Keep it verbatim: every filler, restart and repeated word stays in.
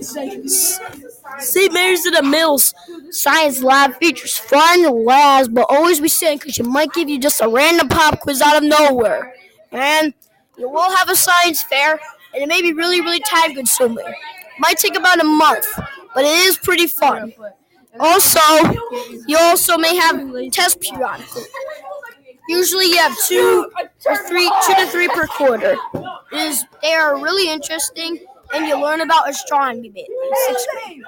Saint Mary's of the Mills Science Lab features fun labs, but always be saying because you might give you just a random pop quiz out of nowhere. And you will have a science fair, and it may be really, really time consuming. Might take about a month, but it is pretty fun. Also, you also may have tests periodically. Usually you have two or three, two to three per quarter. It is, they are really interesting, and you learn about astronomy in sixth grade.